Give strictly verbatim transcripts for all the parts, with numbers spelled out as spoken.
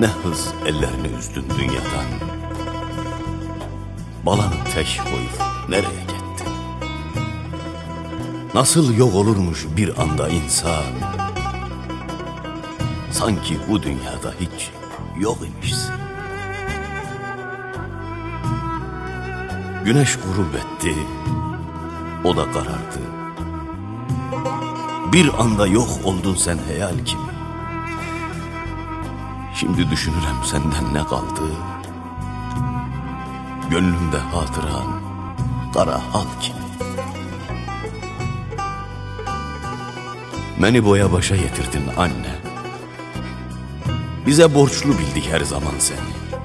Ne hız ellerini üzdün dünyadan. Balanı tek koyup nereye gitti? Nasıl yok olurmuş bir anda insan? Sanki bu dünyada hiç yok imişsin. Güneş grup etti, o da karardı. Bir anda yok oldun sen hayal gibi. Şimdi düşünürüm senden ne kaldı? Gönlümde hatıran kara hal gibi. Beni boya başa getirdin anne. Bize borçlu bildik her zaman seni.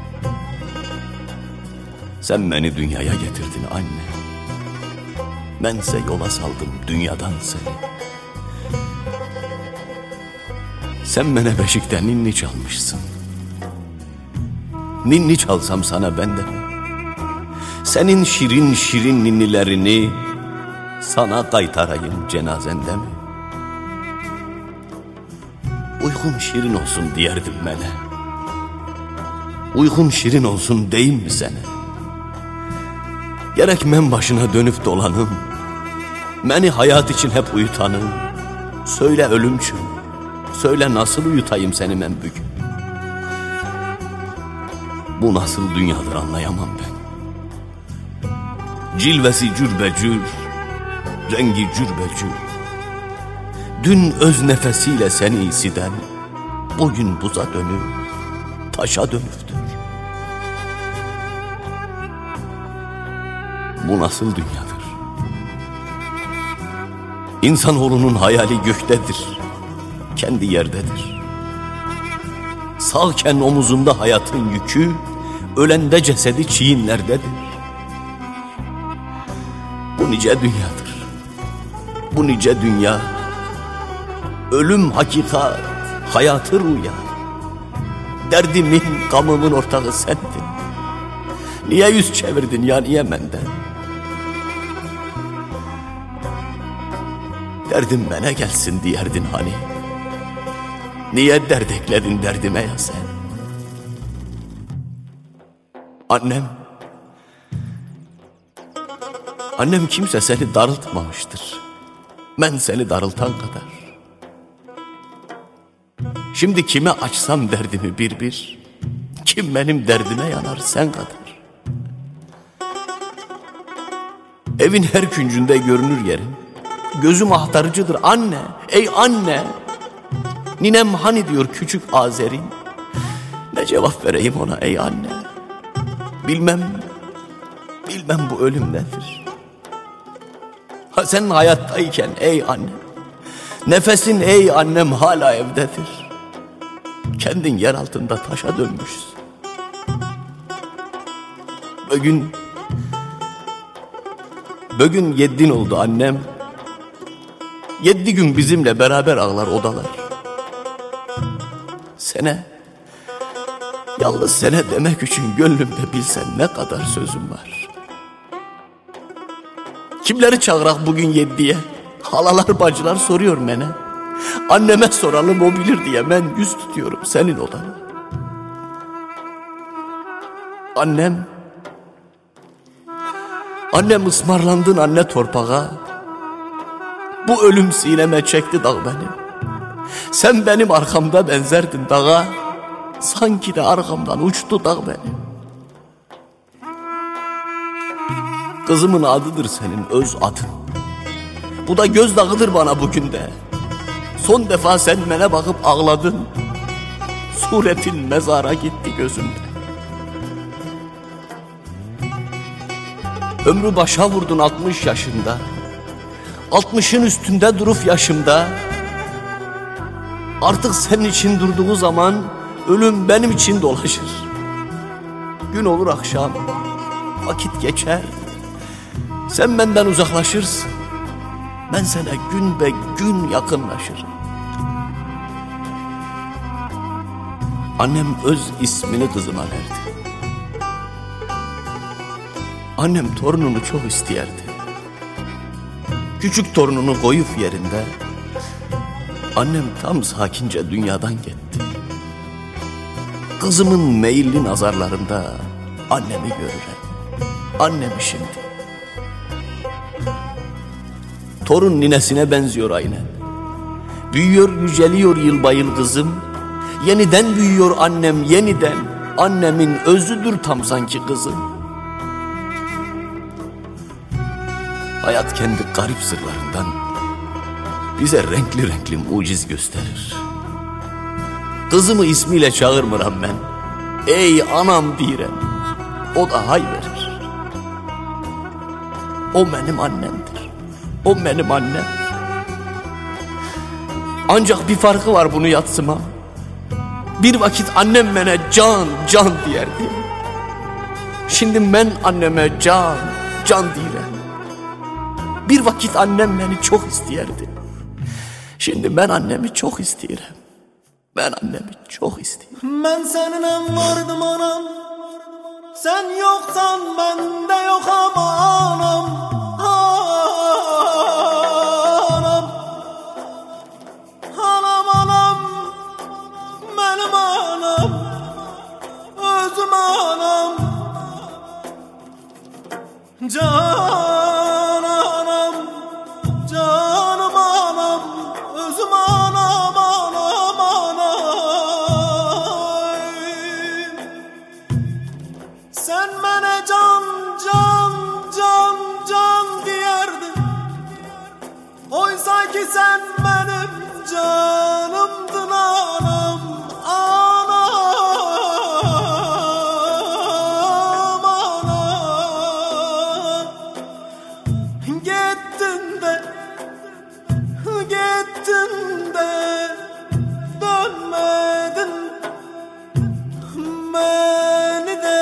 Sen beni dünyaya getirdin anne. Bense yola saldım dünyadan seni. Sen bana beşikten ninni çalmışsın. Ninni çalsam sana ben de senin şirin şirin ninnilerini sana kaytarayım cenazende mi? Uykum şirin olsun diyerdim bana. Uykum şirin olsun deyim mi sana? Gerek men başına dönüp dolanım, beni hayat için hep uyutanım. Söyle ölümçüm, söyle nasıl uyutayım seni ben bugün? Bu nasıl dünyadır anlayamam ben. Cilvesi cürbecür, rengi cürbecür. Dün öz nefesiyle seni isiden, bugün buza dönüp, taşa dönüftür. Bu nasıl dünyadır? İnsanoğlunun hayali göktedir, kendi yerdedir. Sağken omuzunda hayatın yükü, ölende cesedi çiğinlerdedir. Bu nice dünyadır, bu nice dünya. Ölüm hakikat, hayatı rüya. Derdimin, gamımın ortağı sendin. Niye yüz çevirdin ya, niye benden? Derdim bana gelsin diyerdin hani. Niye dert ekledin derdime ya sen? Annem, annem kimse seni darıltmamıştır. Ben seni darıltan kadar. Şimdi kime açsam derdimi bir bir, kim benim derdime yanar sen kadar. Evin her küncünde görünür yerin, gözüm ahtarıcıdır anne, ey anne. Ninem hani diyor küçük Azeri, ne cevap vereyim ona ey anne. Bilmem, bilmem bu ölüm nedir. Ha sen hayattayken ey anne, nefesin ey annem hala evdedir. Kendin yer altında taşa dönmüşsün. Bugün, bugün yeddin oldu annem. Yedi gün bizimle beraber ağlar odalar. Sene, yalnız sene demek için gönlümde bilsen ne kadar sözüm var. Kimleri çağırak bugün yediye? Halalar bacılar soruyor bana. Anneme soralım o bilir diye ben yüz tutuyorum senin odana. Annem, annem ısmarlandın anne torpağa. Bu ölüm sineme çekti dağ benim. Sen benim arkamda benzerdin dağa. Sanki de arkamdan uçtu dağ benim. Kızımın adıdır senin öz adın. Bu da gözdağıdır bana bugün de. Son defa sen bana bakıp ağladın. Suretin mezara gitti gözümde. Ömrü başa vurdun altmış yaşında. Altmışın üstünde durup yaşımda. Artık senin için durduğu zaman ölüm benim için dolaşır. Gün olur akşam, vakit geçer. Sen benden uzaklaşırsın. Ben sana gün be gün yakınlaşırım. Annem öz ismini kızıma verdi. Annem torununu çok isteyerdi. Küçük torununu koyup yerinde, annem tam sakince dünyadan gitti. Kızımın meyilli nazarlarında annemi görürüm. Annemi şimdi. Torun ninesine benziyor aynen. Büyüyor, yüceliyor yılba yıl kızım. Yeniden büyüyor annem, yeniden. Annemin özüdür tam sanki kızım. Hayat kendi garip sırlarından bize renkli renkli muciz gösterir. Kızımı ismiyle çağırmıram ben. Ey anam direm. O da hay verir. O benim annemdir. O benim annem. Ancak bir farkı var bunu yatsıma. Bir vakit annem bana can can diyerdi. Şimdi ben anneme can can diyerem. Bir vakit annem beni çok isteyerdi. Şimdi ben annemi çok isterim. Ben annemi çok isterim. Ben seninle vardım anam. Sen yoksan ben de yok ama anam. Anam. Anam anam. Benim anam. Özüm anam. Can anam. Canım anam. Özüm anam anam anam. Sen bana can can can can diyerdin. Oysa ki sen benim canımdın anam. Anam anam. Gittin de gittin de dönmedin. Beni de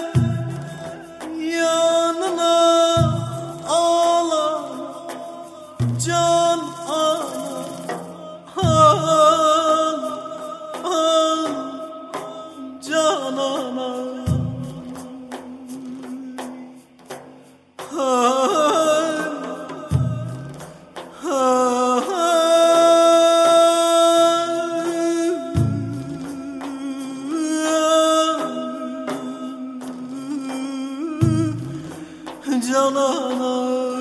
yanına ala can ana al al can ana Canana